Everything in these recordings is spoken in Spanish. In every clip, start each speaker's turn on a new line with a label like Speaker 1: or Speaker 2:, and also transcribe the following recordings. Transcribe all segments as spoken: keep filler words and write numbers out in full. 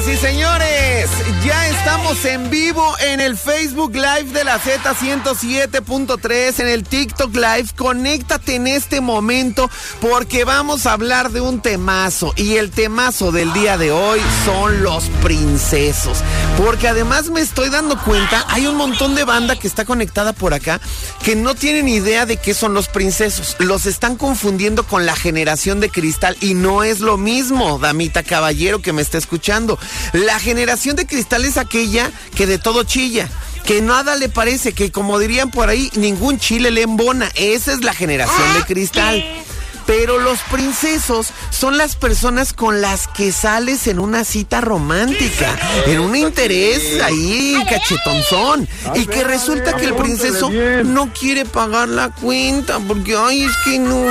Speaker 1: Señoras y señores, ya estamos en vivo en el Facebook Live de la Z ciento siete punto tres, en el TikTok Live. Conéctate en este momento porque vamos a hablar de un temazo. Y el temazo del día de hoy son los princesos. Porque además me estoy dando cuenta, hay un montón de banda que está conectada por acá que no tienen idea de qué son los princesos. Los están confundiendo con la generación de cristal y no es lo mismo, damita caballero que me está escuchando. La generación de cristal es aquella que de todo chilla, que nada le parece, que como dirían por ahí, ningún chile le embona. Esa es la generación de cristal. Pero los princesos son las personas con las que sales en una cita romántica, en un interés ahí cachetonzón, y que resulta que el princeso no quiere pagar la cuenta porque, ay, es que no,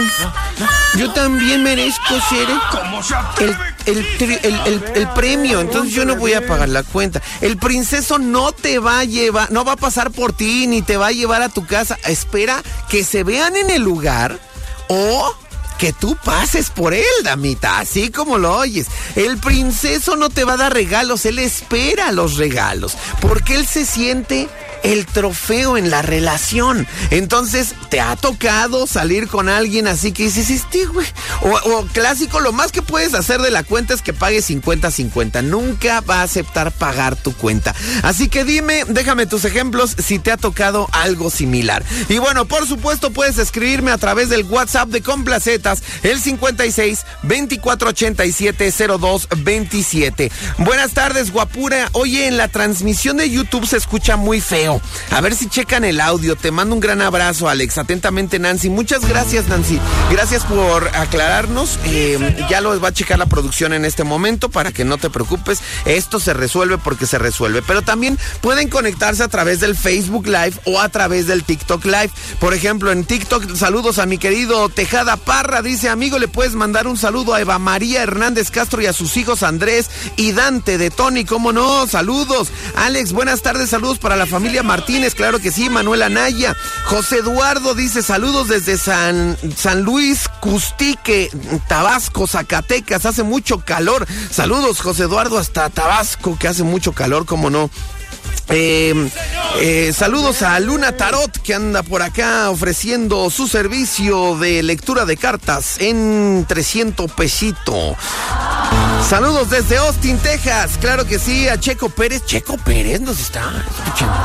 Speaker 1: yo también merezco ser el, el, el, el, el premio, entonces yo no voy a pagar la cuenta. El princeso no te va a llevar, no va a pasar por ti, ni te va a llevar a tu casa. Espera que se vean en el lugar o que tú pases por él, damita, así como lo oyes. El princeso no te va a dar regalos, él espera los regalos, porque él se siente el trofeo en la relación. Entonces, ¿te ha tocado salir con alguien así que dices, este güey? O, o clásico, lo más que puedes hacer de la cuenta es que pague cincuenta cincuenta. Nunca va a aceptar pagar tu cuenta. Así que dime, déjame tus ejemplos si te ha tocado algo similar. Y bueno, por supuesto, puedes escribirme a través del WhatsApp de Complacetas, el cincuenta y seis, veinticuatro ochenta y siete, cero dos veintisiete. Buenas tardes, guapura. Oye, en la transmisión de YouTube se escucha muy feo. A ver si checan el audio. Te mando un gran abrazo, Alex. Atentamente, Nancy. Muchas gracias, Nancy. Gracias por aclararnos. Eh, ya lo va a checar la producción en este momento para que no te preocupes. Esto se resuelve porque se resuelve. Pero también pueden conectarse a través del Facebook Live o a través del TikTok Live. Por ejemplo, en TikTok, saludos a mi querido Tejada Parra. Dice, amigo, le puedes mandar un saludo a Eva María Hernández Castro y a sus hijos Andrés y Dante de Tony. ¿Cómo no? Saludos. Alex, buenas tardes. Saludos para la familia Martínez, claro que sí. Manuel Anaya. José Eduardo dice, saludos desde San, San Luis Custique, Tabasco, Zacatecas, hace mucho calor. Saludos, José Eduardo, hasta Tabasco, que hace mucho calor, cómo no. Eh, eh, saludos a Luna Tarot, que anda por acá ofreciendo su servicio de lectura de cartas en trescientos pesitos. Saludos desde Austin, Texas, claro que sí, a Checo Pérez. Checo Pérez nos está escuchando.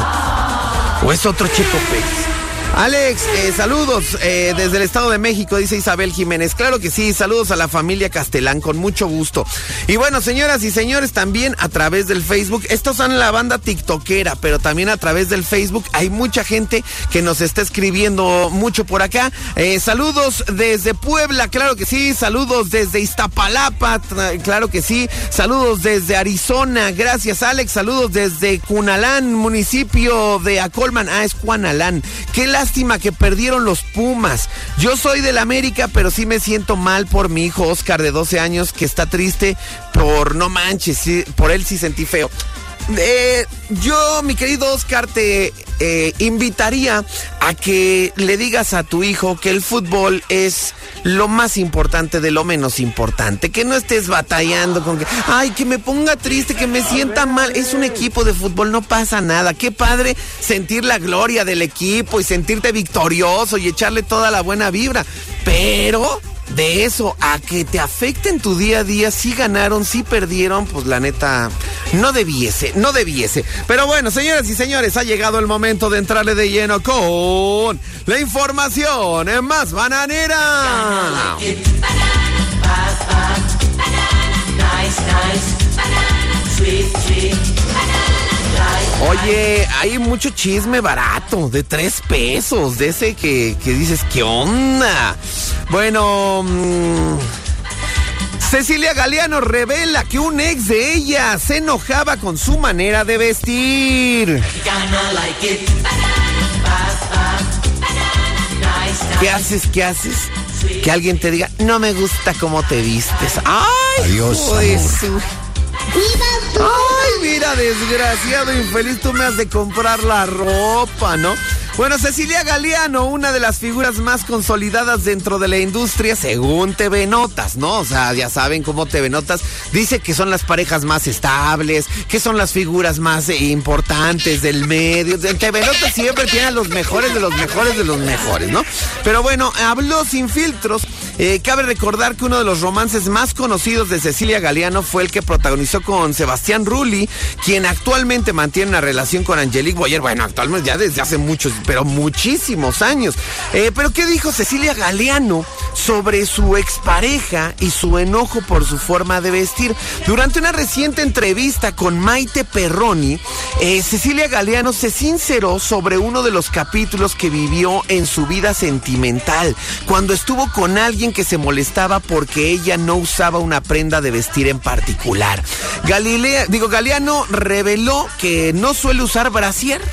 Speaker 1: ¿O es otro Checo Pérez? Alex, eh, saludos eh, desde el Estado de México, dice Isabel Jiménez. Claro que sí, saludos a la familia Castelán, con mucho gusto. Y bueno, señoras y señores, también a través del Facebook, estos son la banda tiktokera, pero también a través del Facebook hay mucha gente que nos está escribiendo mucho por acá. Eh, saludos desde Puebla, claro que sí, saludos desde Iztapalapa, claro que sí, saludos desde Arizona, gracias Alex, saludos desde Cunalán, municipio de Acolman, ah, es Cuanalán. Qué lástima que perdieron los Pumas. Yo soy del América, pero sí me siento mal por mi hijo Oscar de doce años, que está triste por, no manches, sí, por él sí sentí feo. Eh, yo, mi querido Oscar, te eh, invitaría a que le digas a tu hijo que el fútbol es lo más importante de lo menos importante, que no estés batallando con que, ay, que me ponga triste, que me sienta mal. Es un equipo de fútbol, no pasa nada. Qué padre sentir la gloria del equipo y sentirte victorioso y echarle toda la buena vibra, pero de eso a que te afecte en tu día a día, si ganaron, si perdieron, pues la neta, no debiese, no debiese. Pero bueno, señoras y señores, ha llegado el momento de entrarle de lleno con la información más bananera. Oye, hay mucho chisme barato, de tres pesos, de ese que, que dices, ¿qué onda? Bueno, mmm, Cecilia Galeano revela que un ex de ella se enojaba con su manera de vestir. ¿Qué haces? ¿Qué haces? Que alguien te diga, no me gusta cómo te vistes. ¡Ay!
Speaker 2: Adiós,
Speaker 1: amor. Ay, mira, desgraciado, infeliz, tú me has de comprar la ropa, ¿no? Bueno, Cecilia Galeano, una de las figuras más consolidadas dentro de la industria, según T V Notas, ¿no? O sea, ya saben cómo T V Notas dice que son las parejas más estables, que son las figuras más eh, importantes del medio. En T V Notas siempre tiene a los mejores de los mejores de los mejores, ¿no? Pero bueno, habló sin filtros. Eh, cabe recordar que uno de los romances más conocidos de Cecilia Galeano fue el que protagonizó con Sebastián Rulli, quien actualmente mantiene una relación con Angelique Boyer. Bueno, actualmente ya desde hace muchos, pero muchísimos años. Eh, pero ¿qué dijo Cecilia Galeano sobre su expareja y su enojo por su forma de vestir? Durante una reciente entrevista con Maite Perroni, eh, Cecilia Galeano se sinceró sobre uno de los capítulos que vivió en su vida sentimental, cuando estuvo con alguien que se molestaba porque ella no usaba una prenda de vestir en particular. Galilea, digo, Galeano reveló que no suele usar brasier.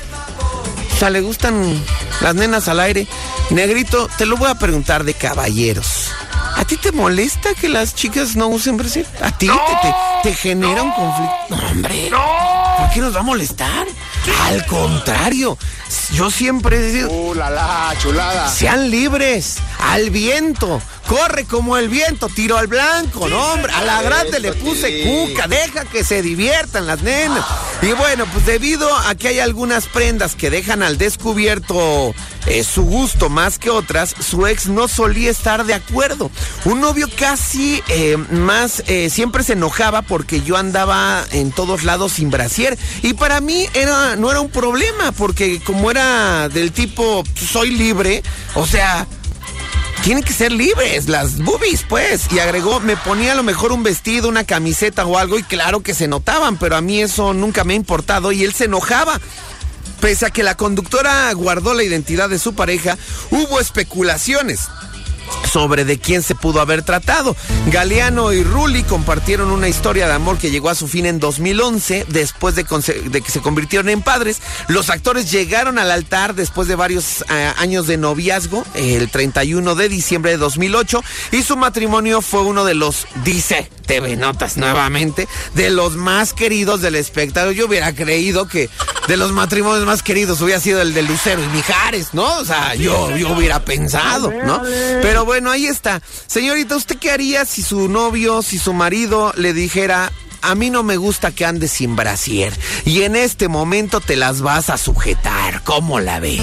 Speaker 1: O sea, le gustan las nenas al aire. Negrito, te lo voy a preguntar de caballeros. ¿A ti te molesta que las chicas no usen brasier? ¿A ti no, te, te, te genera no, un conflicto? No, hombre, no. ¿Por qué nos va a molestar? Al contrario, yo siempre he decidido...
Speaker 2: ¡Uh, la, la, chulada!
Speaker 1: Sean libres, al viento, corre como el viento, tiro al blanco, no, hombre, a la grande le puse cuca, deja que se diviertan las nenas. Y bueno, pues debido a que hay algunas prendas que dejan al descubierto eh, su gusto más que otras, su ex no solía estar de acuerdo. Un novio casi eh, más, eh, siempre se enojaba porque yo andaba en todos lados sin brasier. Y para mí era, no era un problema, porque como era del tipo, soy libre, o sea... Tienen que ser libres las boobies, pues. Y agregó, me ponía a lo mejor un vestido, una camiseta o algo y claro que se notaban, pero a mí eso nunca me ha importado y él se enojaba. Pese a que la conductora guardó la identidad de su pareja, hubo especulaciones sobre de quién se pudo haber tratado. Galeano y Rulli compartieron una historia de amor que llegó a su fin en dos mil once, después de, de que se convirtieron en padres. Los actores llegaron al altar después de varios uh, años de noviazgo, el treinta y uno de diciembre de dos mil ocho, y su matrimonio fue uno de los, dice T V Notas nuevamente, de los más queridos del espectáculo. Yo hubiera creído que de los matrimonios más queridos hubiera sido el de Lucero y Mijares, ¿no? O sea, yo, yo hubiera pensado, ¿no? Pero bueno, ahí está. Señorita, ¿usted qué haría si su novio, si su marido le dijera, a mí no me gusta que andes sin brasier y en este momento te las vas a sujetar? ¿Cómo la ves?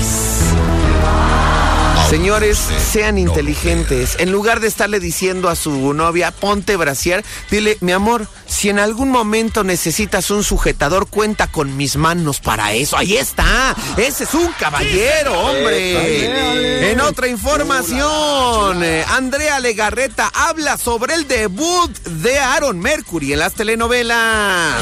Speaker 1: Señores, sean inteligentes. En lugar de estarle diciendo a su novia, ponte brasier, dile, mi amor, si en algún momento necesitas un sujetador, cuenta con mis manos para eso. Ahí está. Ese es un caballero, hombre. En otra información, Andrea Legarreta habla sobre el debut de Aaron Mercury en las telenovelas.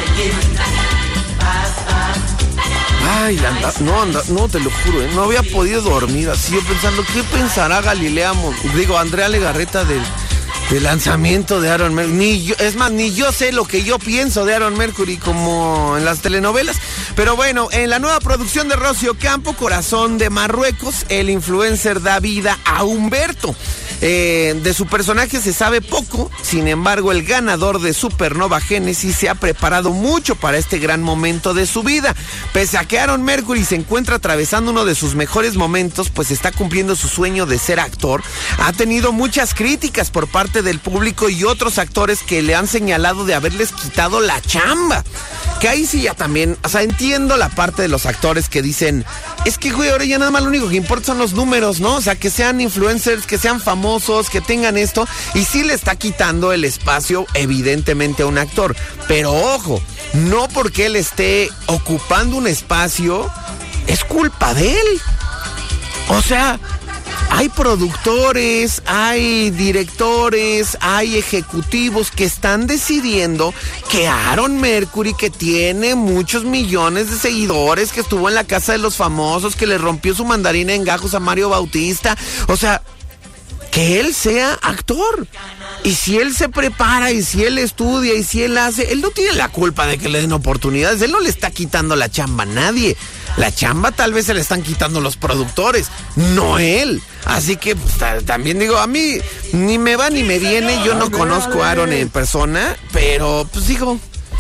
Speaker 1: Ay, anda, no, anda, no, te lo juro, ¿eh? No había podido dormir así, yo pensando, ¿qué pensará Galilea, digo, Andrea Legarreta del, del lanzamiento de Aaron Mercury? Ni yo, es más, ni yo sé lo que yo pienso de Aaron Mercury como en las telenovelas. Pero bueno, en la nueva producción de Rocío Campo, Corazón de Marruecos, el influencer da vida a Humberto. Eh, de su personaje se sabe poco, sin embargo el ganador de Supernova Génesis se ha preparado mucho para este gran momento de su vida. Pese a que Aaron Mercury se encuentra atravesando uno de sus mejores momentos, pues está cumpliendo su sueño de ser actor, ha tenido muchas críticas por parte del público y otros actores que le han señalado de haberles quitado la chamba. Que ahí sí ya también, o sea, entiendo la parte de los actores que dicen, es que güey, ahora ya nada más lo único que importa son los números, ¿no? O sea, que sean influencers, que sean famosos, que tengan esto, y sí le está quitando el espacio evidentemente a un actor, pero ojo, no porque él esté ocupando un espacio, es culpa de él. O sea, hay productores, hay directores, hay ejecutivos que están decidiendo que Aaron Mercury, que tiene muchos millones de seguidores, que estuvo en la casa de los famosos, que le rompió su mandarina en gajos a Mario Bautista, o sea, que él sea actor. Y si él se prepara, y si él estudia, y si él hace, él no tiene la culpa de que le den oportunidades, él no le está quitando la chamba a nadie. La chamba tal vez se le están quitando los productores, no él. Así que pues, también digo, a mí ni me va ni me viene, yo no conozco a Aaron en persona, pero pues digo,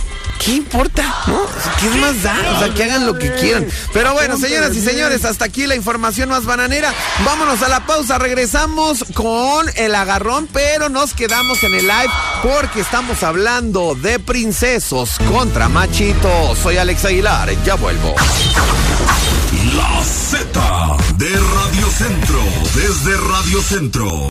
Speaker 1: ¿qué importa? ¿No? ¿Qué más da? O sea, que hagan lo que quieran. Pero bueno, señoras y señores, hasta aquí la información más bananera. Vámonos a la pausa, regresamos con el agarrón, pero nos quedamos en el live porque estamos hablando de princesos contra machitos. Soy Alex Aguilar, ya vuelvo.
Speaker 2: La Z de Radio Centro, desde Radio Centro.